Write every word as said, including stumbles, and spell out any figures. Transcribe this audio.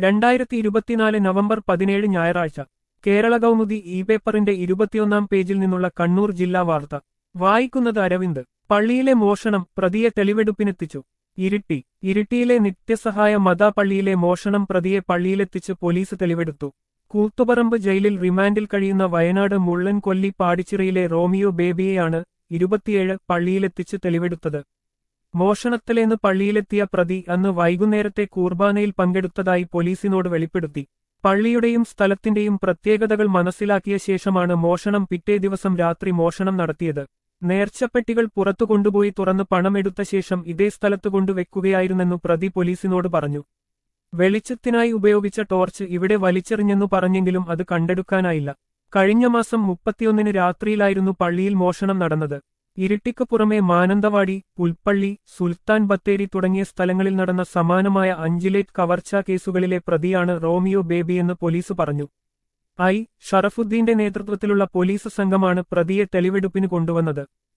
രണ്ടായിരത്തി ഇരുപത്തിനാല് നവംബർ പതിനേഴ് ഞായറാഴ്ച കേരള കൗമുദി ഇ പേപ്പറിന്റെ ഇരുപത്തിയൊന്നാം പേജിൽ നിന്നുള്ള കണ്ണൂർ ജില്ലാ വാർത്ത വായിക്കുന്നത് അരവിന്ദ്. പള്ളിയിലെ മോഷണം, പ്രതിയെ തെളിവെടുപ്പിനെത്തിച്ചു. ഇരിട്ടി ഇരിട്ടിയിലെ നിത്യസഹായ മത പള്ളിയിലെ മോഷണം, പ്രതിയെ പള്ളിയിലെത്തിച്ച് പോലീസ് തെളിവെടുത്തു. കൂത്തുപറമ്പ് ജയിലിൽ റിമാൻഡിൽ കഴിയുന്ന വയനാട് മുള്ളൻ കൊല്ലി പാടിച്ചിറയിലെ റോമിയോ ബേബിയെയാണ് ഇരുപത്തിയേഴ് പള്ളിയിലെത്തിച്ച് തെളിവെടുത്തത്. മോഷണത്തിലേന്ന് പള്ളിയിലെത്തിയ പ്രതി അന്ന് വൈകുന്നേരത്തെ കൂർബാനയിൽ പങ്കെടുത്തതായി പോലീസിനോട് വെളിപ്പെടുത്തി. പള്ളിയുടെയും സ്ഥലത്തിന്റെയും പ്രത്യേകതകൾ മനസ്സിലാക്കിയ ശേഷമാണ് മോഷണം. പിറ്റേ ദിവസം രാത്രി മോഷണം നടത്തിയത്. നേർച്ചപ്പെട്ടികൾ പുറത്തു കൊണ്ടുപോയി തുറന്ന് പണമെടുത്ത ശേഷം ഇതേ സ്ഥലത്ത് കൊണ്ടുവെക്കുകയായിരുന്നെന്നു പ്രതി പോലീസിനോട് പറഞ്ഞു. വെളിച്ചത്തിനായി ഉപയോഗിച്ച ടോർച്ച് ഇവിടെ വലിച്ചെറിഞ്ഞെന്നു പറഞ്ഞെങ്കിലും അത് കണ്ടെടുക്കാനായില്ല. കഴിഞ്ഞ മാസം മുപ്പത്തിയൊന്നിന് രാത്രിയിലായിരുന്നു പള്ളിയിൽ മോഷണം നടന്നത്. ഇരിട്ടിക്ക് പുറമെ മാനന്തവാടി, പുൽപ്പള്ളി, സുൽത്താൻ ബത്തേരി തുടങ്ങിയ സ്ഥലങ്ങളിൽ നടന്ന സമാനമായ അഞ്ചിലേറ്റ് കവർച്ചാ കേസുകളിലെ പ്രതിയാണ് റോമിയോ ബേബിയെന്ന് പോലീസ് പറഞ്ഞു. ഐ ഷറഫുദ്ദീന്റെ നേതൃത്വത്തിലുള്ള പോലീസ് സംഘമാണ് പ്രതിയെ തെളിവെടുപ്പിന് കൊണ്ടുവന്നത്.